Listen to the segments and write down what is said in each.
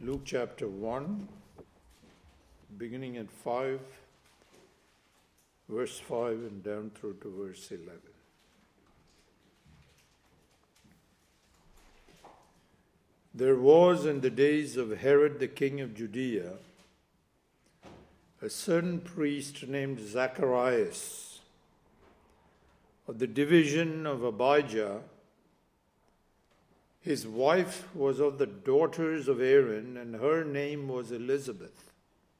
Luke chapter 1, beginning at 5, verse 5 and down through to verse 11. There was in the days of Herod the king of Judea a certain priest named Zacharias of the division of Abijah. His wife was of the daughters of Aaron, and her name was Elizabeth.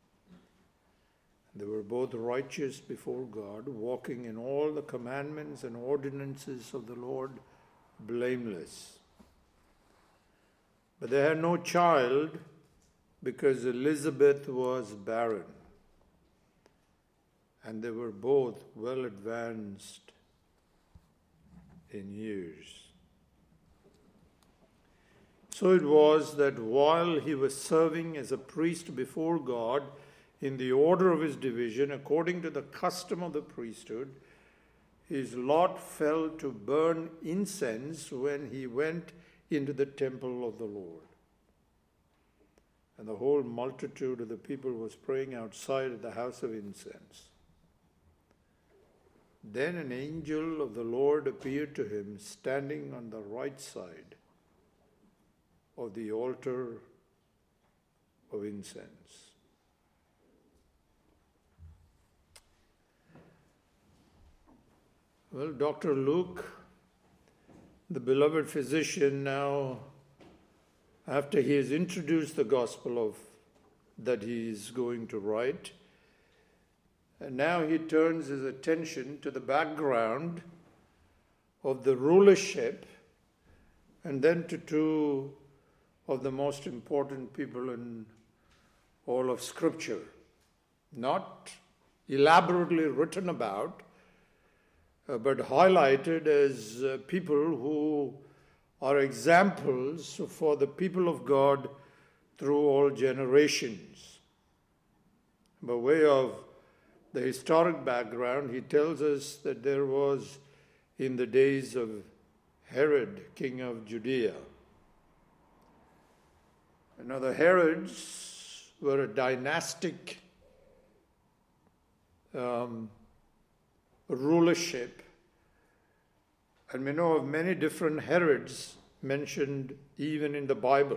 They were both righteous before God, walking in all the commandments and ordinances of the Lord, blameless. But they had no child because Elizabeth was barren, and they were both well advanced in years. So it was that while he was serving as a priest before God in the order of his division, according to the custom of the priesthood, his lot fell to burn incense when he went into the temple of the Lord. And the whole multitude of the people was praying outside at the house of incense. Then an angel of the Lord appeared to him, standing on the right side of the altar of incense. Well, Dr. Luke, the beloved physician, now, after he has introduced the gospel that he is going to write, and now he turns his attention to the background of the rulership, and then to two of the most important people in all of Scripture, not elaborately written about, but highlighted as people who are examples for the people of God through all generations. By way of the historic background, he tells us that there was, in the days of Herod, king of Judea. Now, the Herods were a dynastic rulership, and we know of many different Herods mentioned even in the Bible.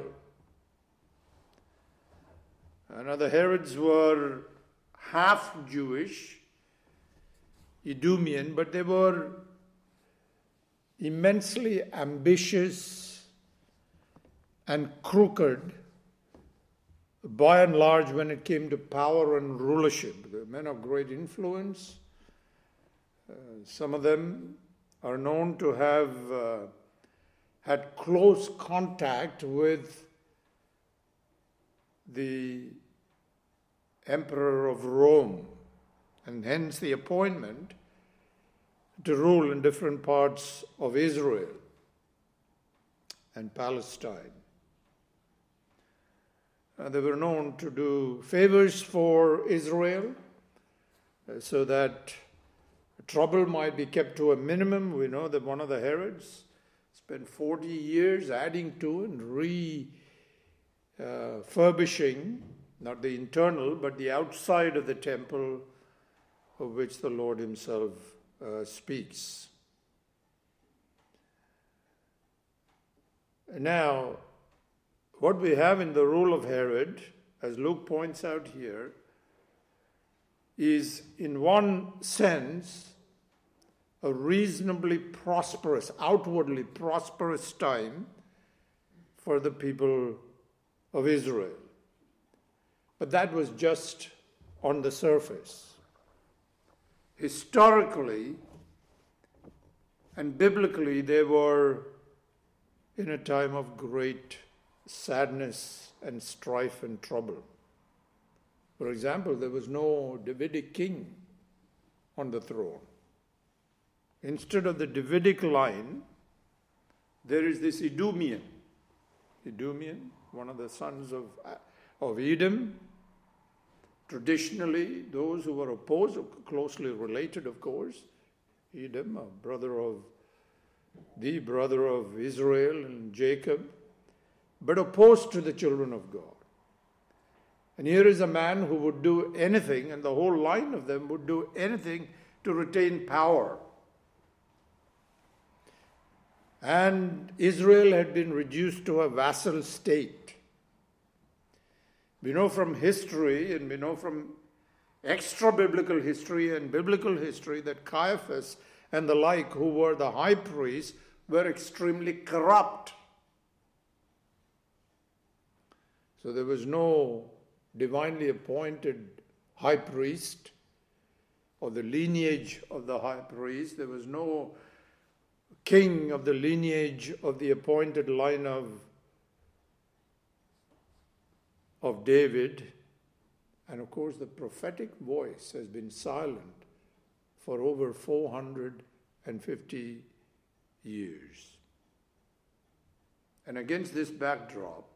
Now, the Herods were half Jewish, Idumean, but they were immensely ambitious and crooked, by and large, when it came to power and rulership. They were men of great influence. Some of them are known to have had close contact with the Emperor of Rome, and hence the appointment to rule in different parts of Israel and Palestine. They were known to do favors for Israel so that trouble might be kept to a minimum. We know that one of the Herods spent 40 years adding to and refurbishing, not the internal, but the outside of the temple, of which the Lord himself speaks. Now, what we have in the rule of Herod, as Luke points out here, is in one sense a reasonably prosperous, outwardly prosperous time for the people of Israel. But that was just on the surface. Historically and biblically, they were in a time of great sadness and strife and trouble. For example, there was no Davidic king on the throne. Instead of the Davidic line, there is this Idumean, one of the sons of Edom. Traditionally, those who were opposed, closely related, of course, Edom, the brother of Israel and Jacob, but opposed to the children of God. And here is a man who would do anything, and the whole line of them would do anything to retain power. And Israel had been reduced to a vassal state. We know from history, and we know from extra-biblical history and biblical history, that Caiaphas and the like, who were the high priests, were extremely corrupt. So there was no divinely appointed high priest or the lineage of the high priest. There was no king of the lineage of the appointed line of David. And of course, the prophetic voice has been silent for over 450 years. And against this backdrop,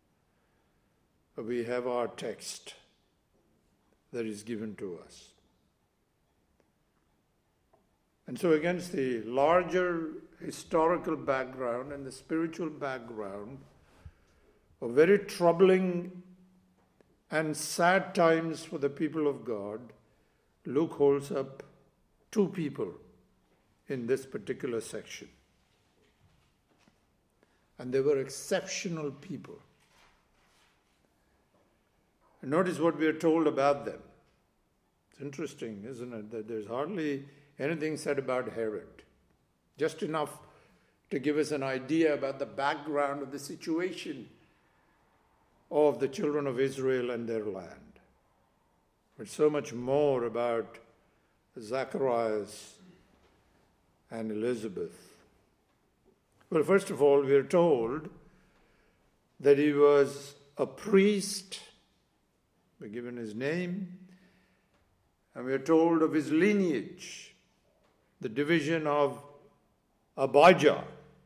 we have our text that is given to us. And so against the larger historical background and the spiritual background of very troubling and sad times for the people of God, Luke holds up two people in this particular section. And they were exceptional people. And notice what we are told about them. It's interesting, isn't it, that there's hardly anything said about Herod. Just enough to give us an idea about the background of the situation of the children of Israel and their land. But so much more about Zacharias and Elizabeth. Well, first of all, we are told that he was a priest. We're given his name, and we are told of his lineage, the division of Abijah.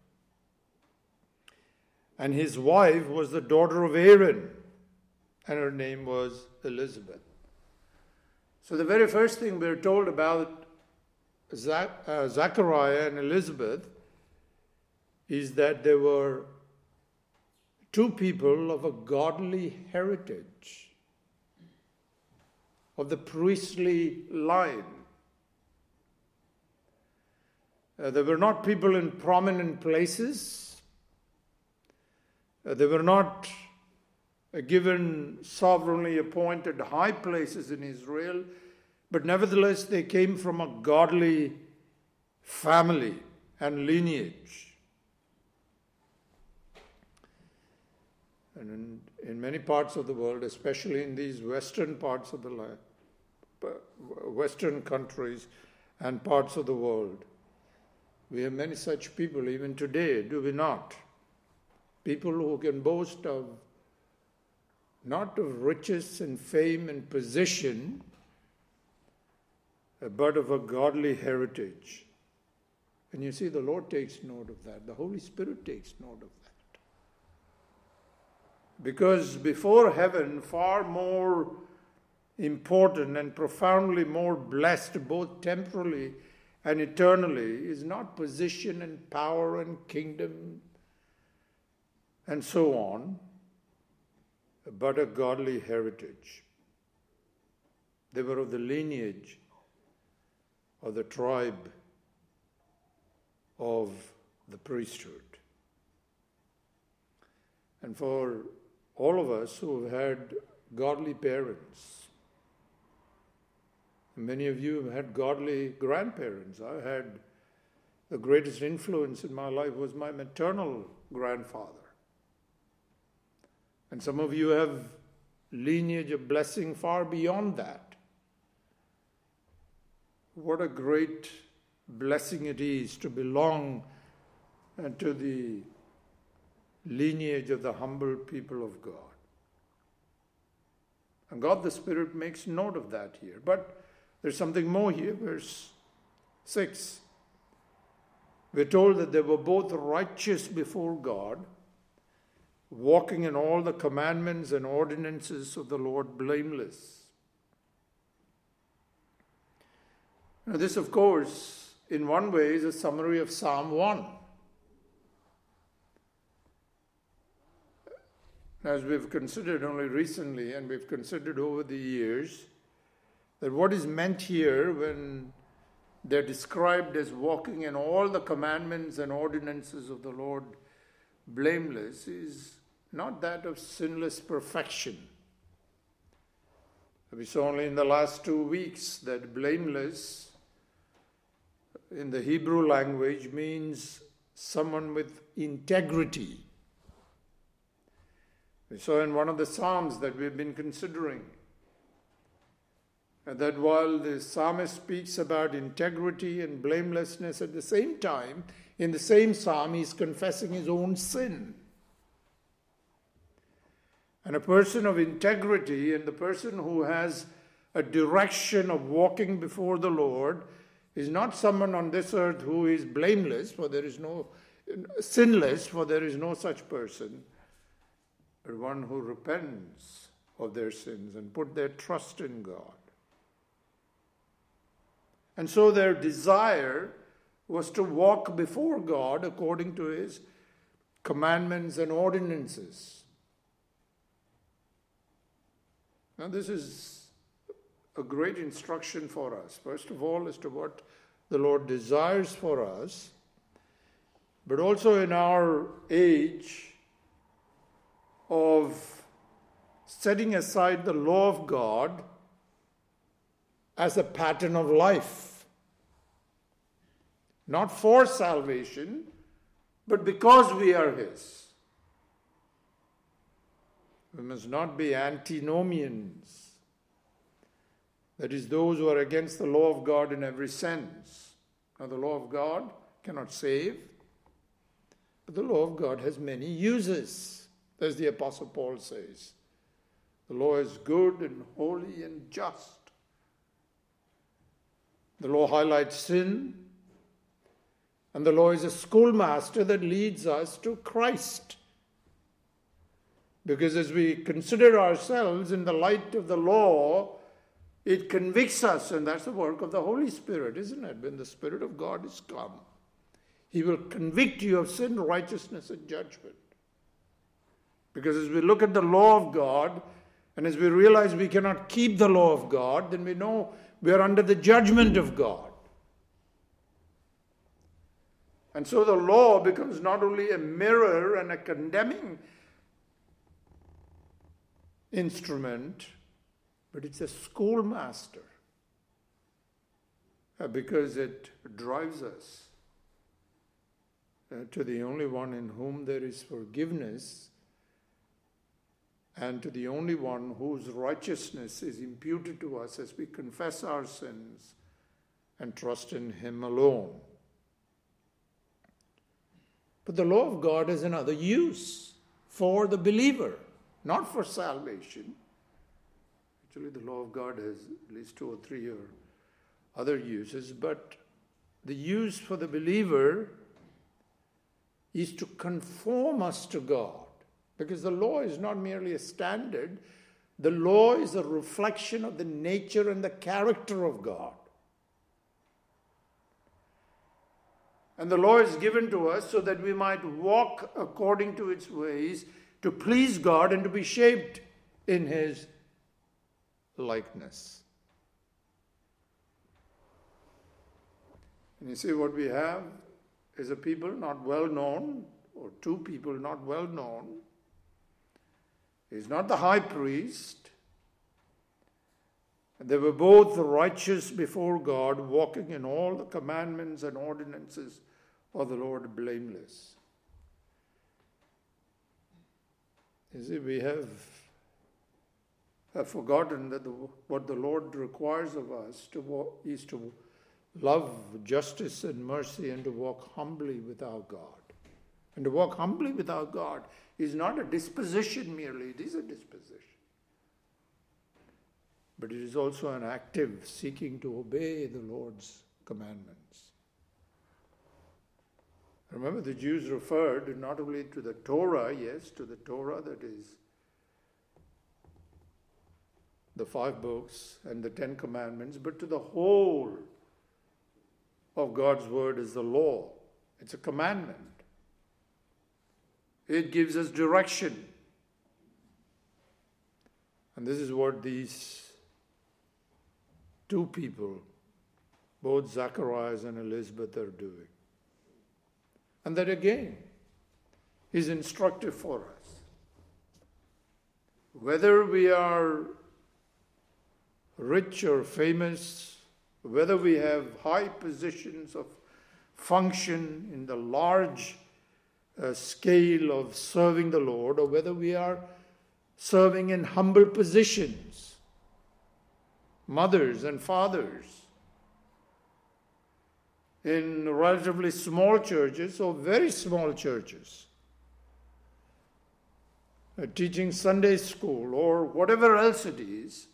And his wife was the daughter of Aaron, and her name was Elizabeth. So the very first thing we're told about Zachariah and Elizabeth is that they were two people of a godly heritage, of the priestly line. They were not people in prominent places. They were not given sovereignly appointed high places in Israel, but nevertheless they came from a godly family and lineage. And in many parts of the world, especially in these western parts of the land, western countries and parts of the world, we have many such people even today, do we not? People who can boast of not of riches and fame and position, but of a godly heritage. And you see, the Lord takes note of that. The Holy Spirit takes note of that. Because before heaven, far more important and profoundly more blessed, both temporally and eternally, is not position and power and kingdom and so on, but a godly heritage. They were of the lineage of the tribe of the priesthood. And for all of us who have had godly parents, many of you have had godly grandparents. I had the greatest influence in my life was my maternal grandfather. And some of you have lineage of blessing far beyond that. What a great blessing it is to belong to the lineage of the humble people of God. And God the Spirit makes note of that here. But there's something more here, verse 6. We're told that they were both righteous before God, walking in all the commandments and ordinances of the Lord blameless. Now this, of course, in one way is a summary of Psalm 1. As we've considered only recently, and we've considered over the years, that what is meant here when they're described as walking in all the commandments and ordinances of the Lord blameless is not that of sinless perfection. We saw only in the last 2 weeks that blameless in the Hebrew language means someone with integrity. We saw in one of the Psalms that we've been considering that while the psalmist speaks about integrity and blamelessness, at the same time, in the same psalm, he's confessing his own sin. And a person of integrity and the person who has a direction of walking before the Lord is not someone on this earth who is blameless, for there is no sinless, for there is no such person, but one who repents of their sins and put their trust in God. And so their desire was to walk before God according to His commandments and ordinances. Now this is a great instruction for us. First of all, as to what the Lord desires for us, but also in our age of setting aside the law of God as a pattern of life. Not for salvation, but because we are His. We must not be antinomians. That is, those who are against the law of God in every sense. Now, the law of God cannot save, but the law of God has many uses, as the Apostle Paul says. The law is good and holy and just. The law highlights sin, and the law is a schoolmaster that leads us to Christ. Because as we consider ourselves in the light of the law, it convicts us, and that's the work of the Holy Spirit, isn't it? When the Spirit of God is come, He will convict you of sin, righteousness, and judgment. Because as we look at the law of God, and as we realize we cannot keep the law of God, then we know we are under the judgment of God. And so the law becomes not only a mirror and a condemning instrument, but it's a schoolmaster, because it drives us to the only one in whom there is forgiveness, and to the only one whose righteousness is imputed to us as we confess our sins and trust in Him alone. But the law of God has another use for the believer, not for salvation. Actually, the law of God has at least 2 or 3 or other uses, but the use for the believer is to conform us to God. Because the law is not merely a standard, the law is a reflection of the nature and the character of God. And the law is given to us so that we might walk according to its ways, to please God and to be shaped in His likeness. And you see, what we have is a people not well known, or 2 people not well known. He's not the high priest. They were both righteous before God, walking in all the commandments and ordinances of the Lord blameless. You see, we have forgotten that what the Lord requires of us is to love justice and mercy and to walk humbly with our God. And to walk humbly with our God is not a disposition merely, it is a disposition. But it is also an active seeking to obey the Lord's commandments. Remember, the Jews referred not only to the Torah, yes, to the Torah, that is the 5 books and the 10 commandments, but to the whole of God's word as the law. It's a commandment. It gives us direction. And this is what these two people, both Zacharias and Elizabeth, are doing. And that again is instructive for us. Whether we are rich or famous, whether we have high positions of function in the large scale of serving the Lord, or whether we are serving in humble positions, mothers and fathers, in relatively small churches or very small churches, teaching Sunday school or whatever else it is.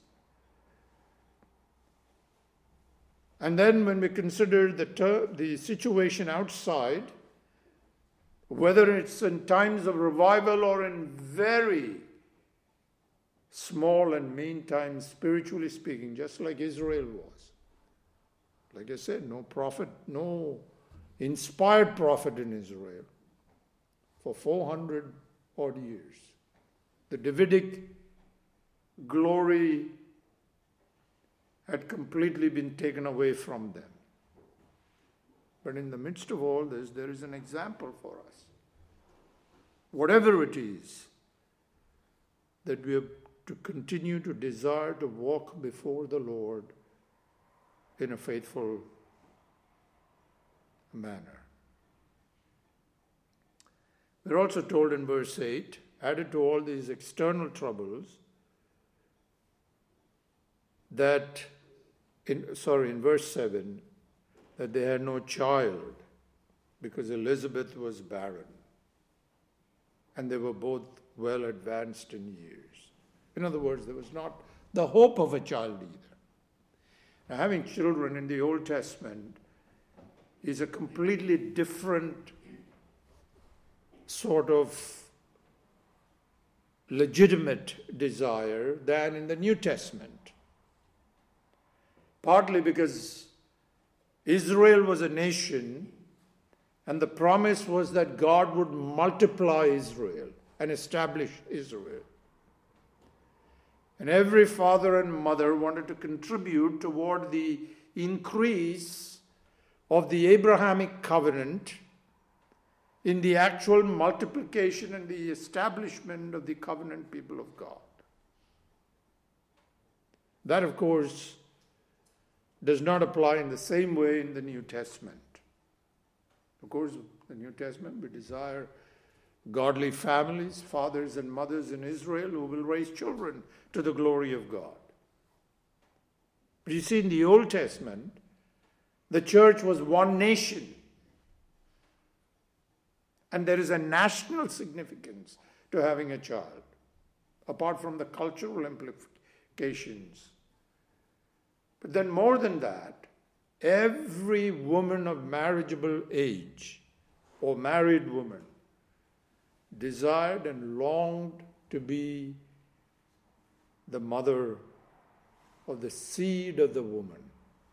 And then when we consider the situation outside, whether it's in times of revival or in very small and mean times, spiritually speaking, just like Israel was. Like I said, no prophet, no inspired prophet in Israel for 400 odd years. The Davidic glory had completely been taken away from them. But in the midst of all this, there is an example for us. Whatever it is, that we have to continue to desire to walk before the Lord in a faithful manner. We're also told in verse 8, added to all these external troubles, that in verse 7, that they had no child because Elizabeth was barren. And they were both well advanced in years. In other words, there was not the hope of a child either. Now, having children in the Old Testament is a completely different sort of legitimate desire than in the New Testament. Partly because Israel was a nation, and the promise was that God would multiply Israel and establish Israel. And every father and mother wanted to contribute toward the increase of the Abrahamic covenant in the actual multiplication and the establishment of the covenant people of God. That, of course, does not apply in the same way in the New Testament. Of course, the New Testament, we desire godly families, fathers and mothers in Israel who will raise children to the glory of God. But you see, in the Old Testament, the church was one nation. And there is a national significance to having a child, apart from the cultural implications. But then more than that, every woman of marriageable age or married woman desired and longed to be the mother of the seed of the woman.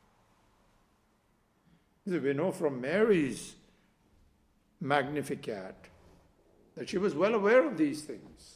We know from Mary's Magnificat that she was well aware of these things.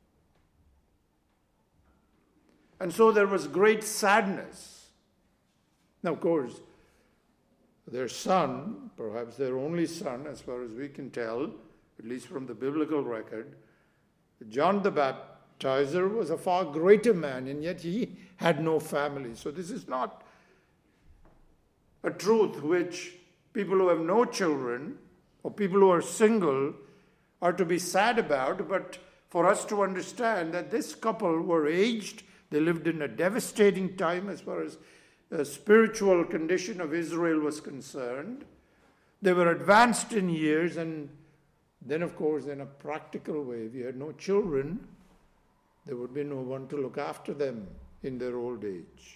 And so there was great sadness. Now, of course, their son, perhaps their only son, as far as we can tell, at least from the biblical record, John the Baptizer was a far greater man, and yet he had no family. So this is not a truth which people who have no children or people who are single are to be sad about, but for us to understand that this couple were aged, they lived in a devastating time as far as the spiritual condition of Israel was concerned. They were advanced in years, and then, of course, in a practical way, if you had no children, there would be no one to look after them in their old age.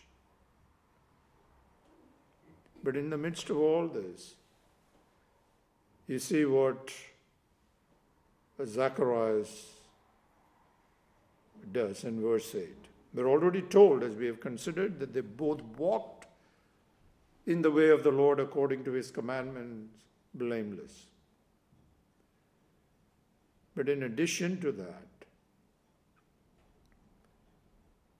But in the midst of all this, you see what Zacharias does in verse 8. We're already told, as we have considered, that they both walked in the way of the Lord according to his commandments, blameless. But in addition to that,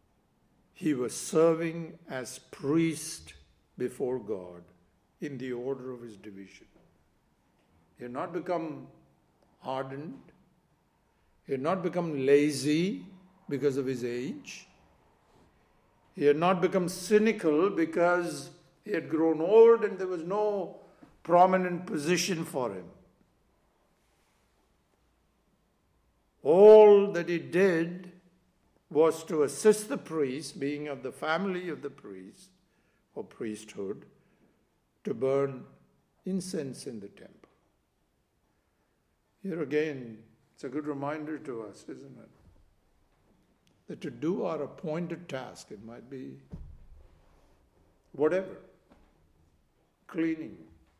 he was serving as priest before God in the order of his division. He had not become hardened. He had not become lazy because of his age. He had not become cynical because he had grown old and there was no prominent position for him. All that he did was to assist the priest, being of the family of the priest or priesthood, to burn incense in the temple. Here again, it's a good reminder to us, isn't it? That to do our appointed task, it might be whatever, cleaning,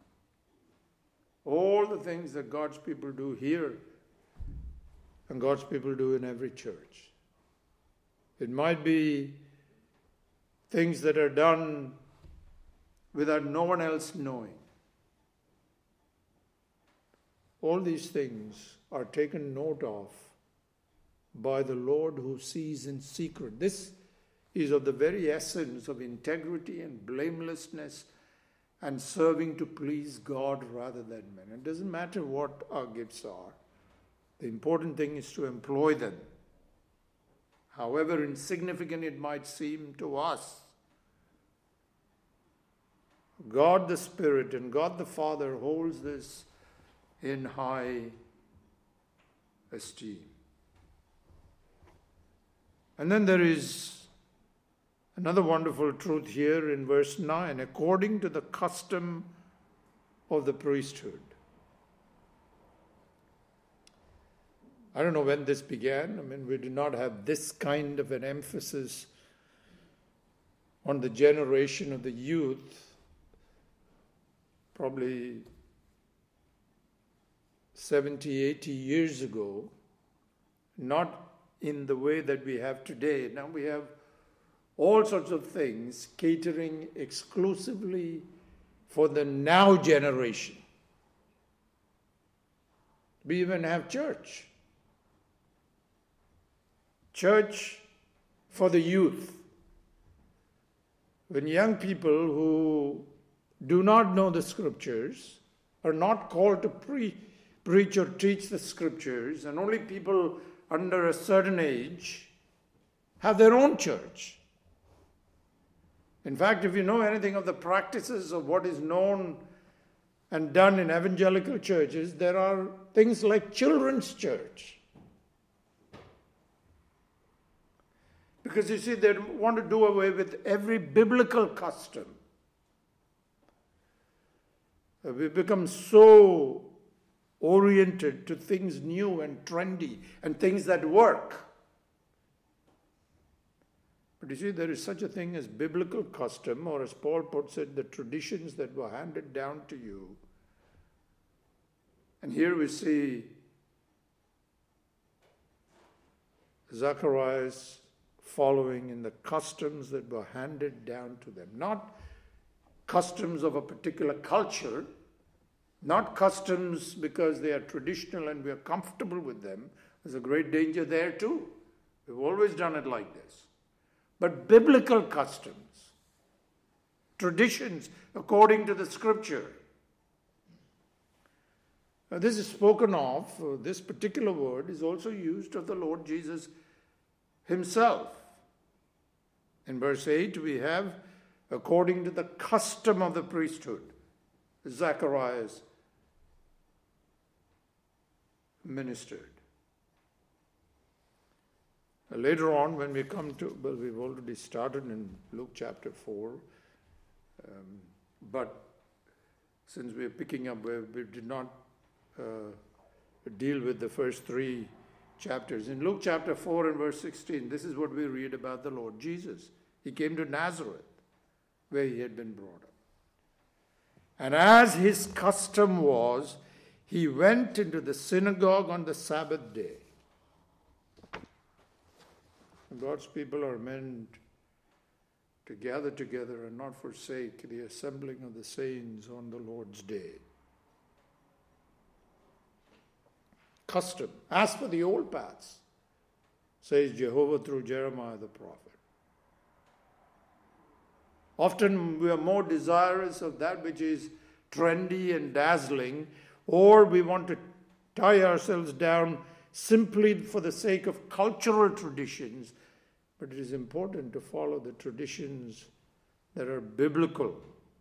all the things that God's people do here and God's people do in every church. It might be things that are done without no one else knowing. All these things are taken note of by the Lord who sees in secret. This is of the very essence of integrity and blamelessness and serving to please God rather than men. It doesn't matter what our gifts are. The important thing is to employ them. However insignificant it might seem to us, God the Spirit and God the Father holds this in high esteem. And then there is another wonderful truth here in verse 9, according to the custom of the priesthood. I don't know when this began. We did not have this kind of an emphasis on the generation of the youth, probably 70, 80 years ago, not in the way that we have today. Now we have all sorts of things catering exclusively for the now generation. We even have church. Church for the youth. When young people who do not know the scriptures are not called to preach or teach the scriptures, and only people under a certain age have their own church. In fact, if you know anything of the practices of what is known and done in evangelical churches, there are things like children's church. Because you see, they want to do away with every biblical custom. We become so oriented to things new and trendy and things that work. But you see, there is such a thing as biblical custom, or as Paul puts it, the traditions that were handed down to you. And here we see Zacharias following in the customs that were handed down to them. Not customs of a particular culture, not customs because they are traditional and we are comfortable with them. There's a great danger there too. We've always done it like this. But biblical customs, traditions according to the scripture. Now, this is spoken of, this particular word is also used of the Lord Jesus himself. In verse 8 we have, according to the custom of the priesthood, Zacharias ministered. Later on, when we come to, well, we've already started in Luke chapter 4, but since we're picking up where we did not deal with the first three chapters. In Luke chapter 4 and verse 16, this is what we read about the Lord Jesus. He came to Nazareth, where he had been brought up. And as his custom was, he went into the synagogue on the Sabbath day. God's people are meant to gather together and not forsake the assembling of the saints on the Lord's day. Custom. As for the old paths, says Jehovah through Jeremiah the prophet. Often we are more desirous of that which is trendy and dazzling, or we want to tie ourselves down simply for the sake of cultural traditions. But it is important to follow the traditions that are biblical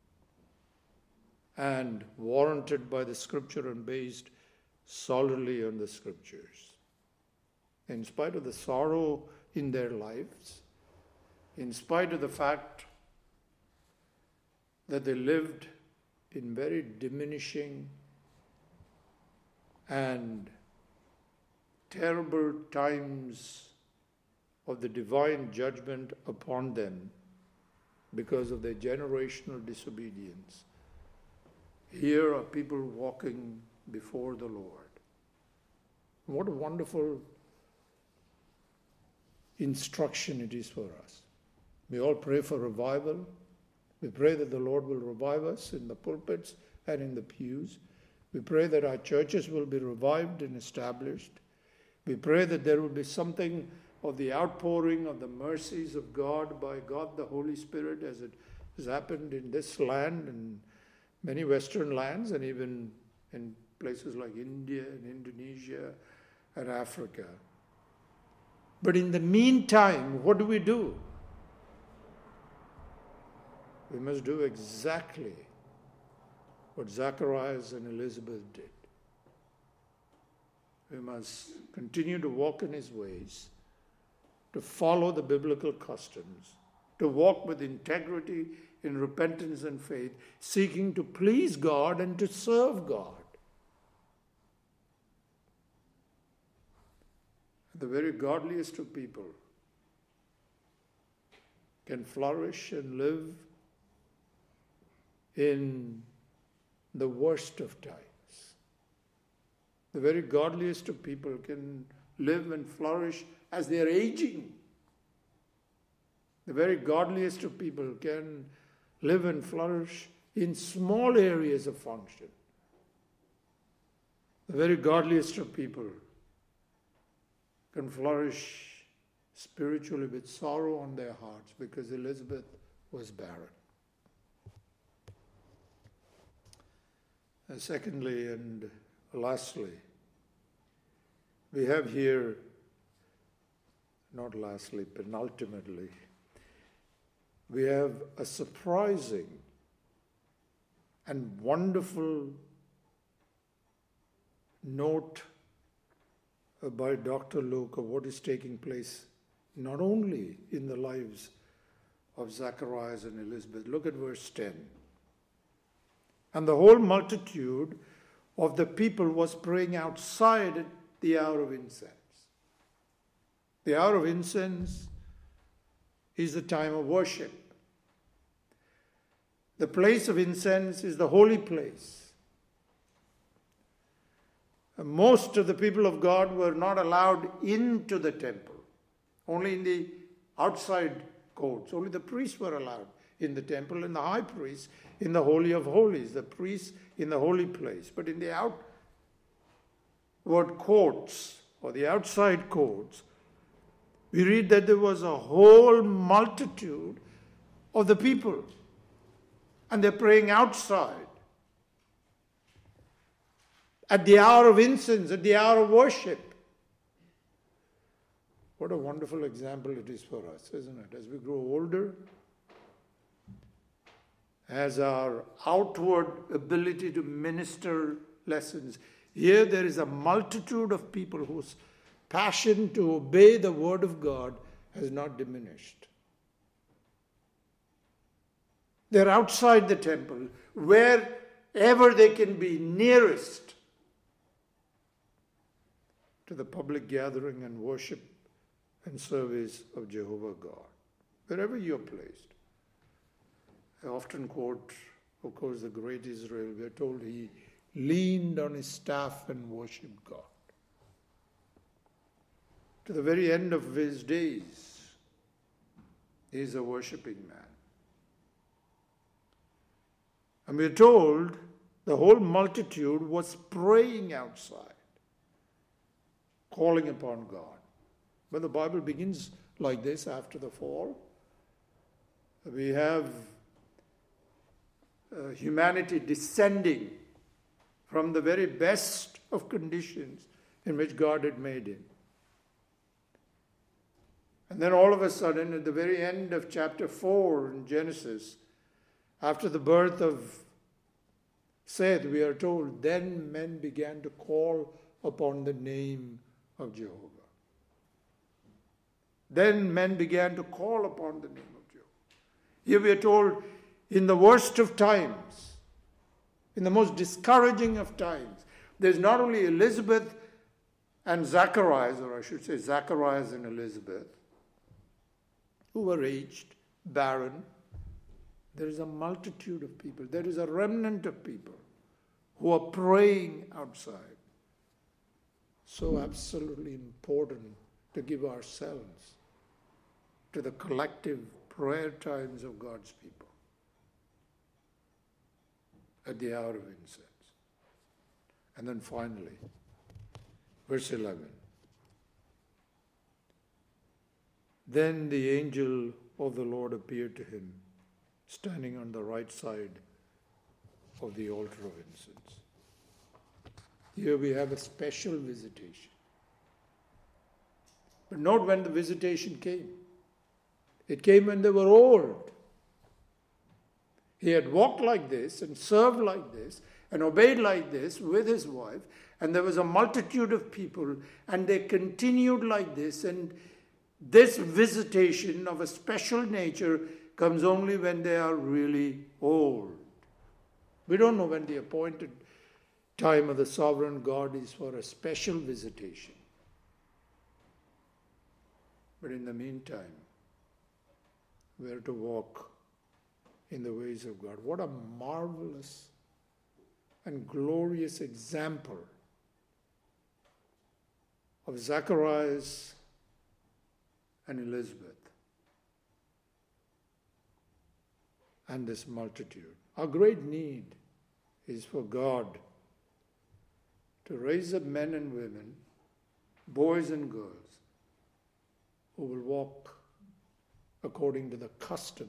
and warranted by the Scripture and based solidly on the Scriptures. In spite of the sorrow in their lives, in spite of the fact that they lived in very diminishing and terrible times of the divine judgment upon them because of their generational disobedience, here are people walking before the Lord. What a wonderful instruction it is for us. We all pray for revival. We pray that the Lord will revive us in the pulpits and in the pews. We pray that our churches will be revived and established. We pray that there will be something of the outpouring of the mercies of God by God the Holy Spirit, as it has happened in this land and many Western lands, and even in places like India and Indonesia and Africa. But in the meantime, what do? We must do exactly what Zacharias and Elizabeth did. We must continue to walk in his ways, to follow the biblical customs, to walk with integrity in repentance and faith, seeking to please God and to serve God. The very godliest of people can flourish and live in the worst of times. The very godliest of people can live and flourish as they are aging. The very godliest of people can live and flourish in small areas of function. The very godliest of people can flourish spiritually with sorrow on their hearts, because Elizabeth was barren. And secondly and lastly, we have here, not lastly, penultimately, we have a surprising and wonderful note by Dr. Luke of what is taking place not only in the lives of Zacharias and Elizabeth. Look at verse 10. And the whole multitude of the people was praying outside at the hour of incense. The hour of incense is the time of worship. The place of incense is the holy place. And most of the people of God were not allowed into the temple, only in the outside courts. Only the priests were allowed in the temple, and the high priest in the Holy of Holies, the priests in the holy place. But in the outward courts, or the outside courts, we read that there was a whole multitude of the people, and they're praying outside at the hour of incense, at the hour of worship. What a wonderful example it is for us, isn't it? As we grow older, as our outward ability to minister lessens, here there is a multitude of people whose passion to obey the word of God has not diminished. They're outside the temple, wherever they can be nearest to the public gathering and worship and service of Jehovah God. Wherever you're placed. I often quote, of course, the great Israel. We are told he leaned on his staff and worshipped God. To the very end of his days, he is a worshipping man. And we are told the whole multitude was praying outside, calling upon God. When the Bible begins like this after the fall, we have humanity descending from the very best of conditions in which God had made him. And then all of a sudden, at the very end of chapter 4 in Genesis, after the birth of Seth, we are told, then men began to call upon the name of Jehovah. Then men began to call upon the name of Jehovah. Here we are told, in the worst of times, in the most discouraging of times, there's not only Elizabeth and Zacharias, or I should say Zacharias and Elizabeth, who were aged, barren. There is a multitude of people. There is a remnant of people who are praying outside. So absolutely important to give ourselves to the collective prayer times of God's people at the hour of incense. And then finally, verse 11. Then the angel of the Lord appeared to him, standing on the right side of the altar of incense. Here we have a special visitation. But note when the visitation came. It came when they were old. He had walked like this and served like this and obeyed like this with his wife, and there was a multitude of people, and they continued like this, and this visitation of a special nature comes only when they are really old. We don't know when the appointed time of the sovereign God is for a special visitation. But in the meantime, we are to walk in the ways of God. What a marvelous and glorious example of Zacharias and Elizabeth and this multitude. Our great need is for God to raise up men and women, boys and girls, who will walk according to the custom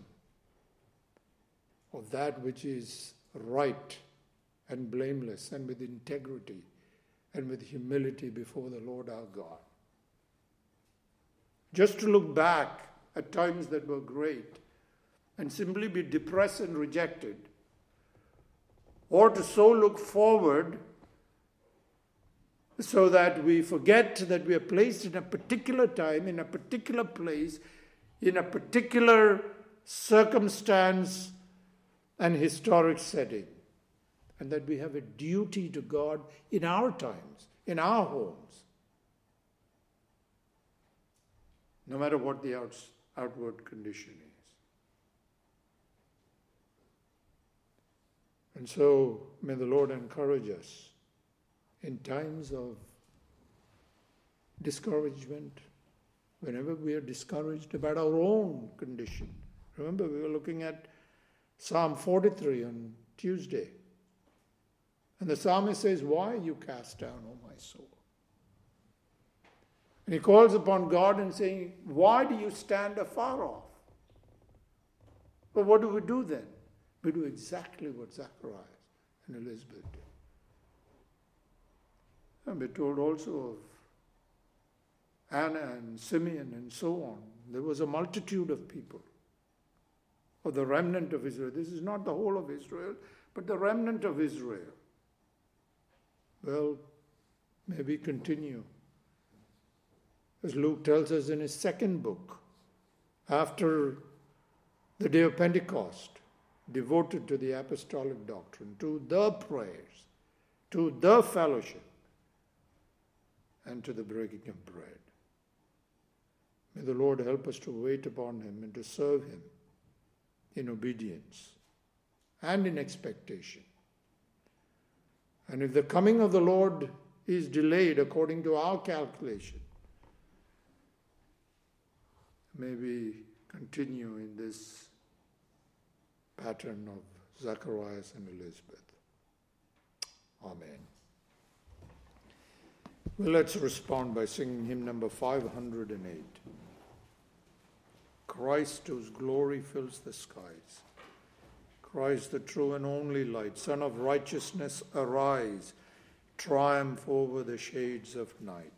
of that which is right and blameless and with integrity and with humility before the Lord our God. Just to look back at times that were great and simply be depressed and rejected, or to so look forward so that we forget that we are placed in a particular time, in a particular place, in a particular circumstance and historic setting, and that we have a duty to God in our times, in our homes, no matter what the outward condition is. And so, may the Lord encourage us in times of discouragement, whenever we are discouraged about our own condition. Remember, we were looking at Psalm 43 on Tuesday. And the psalmist says, "Why are you cast down, O my soul?" And he calls upon God and saying, "Why do you stand afar off?" But what do we do then? We do exactly what Zacharias and Elizabeth did. And we're told also of Anna and Simeon and so on. There was a multitude of people, of the remnant of Israel. This is not the whole of Israel, but the remnant of Israel. Well, may we continue. As Luke tells us in his second book, after the day of Pentecost, devoted to the apostolic doctrine, to the prayers, to the fellowship, and to the breaking of bread. May the Lord help us to wait upon him and to serve him in obedience and in expectation. And if the coming of the Lord is delayed according to our calculation, may we continue in this pattern of Zacharias and Elizabeth. Amen. Well, let's respond by singing hymn number 508. Christ whose glory fills the skies. Christ, the true and only light, Son of righteousness, arise, triumph over the shades of night.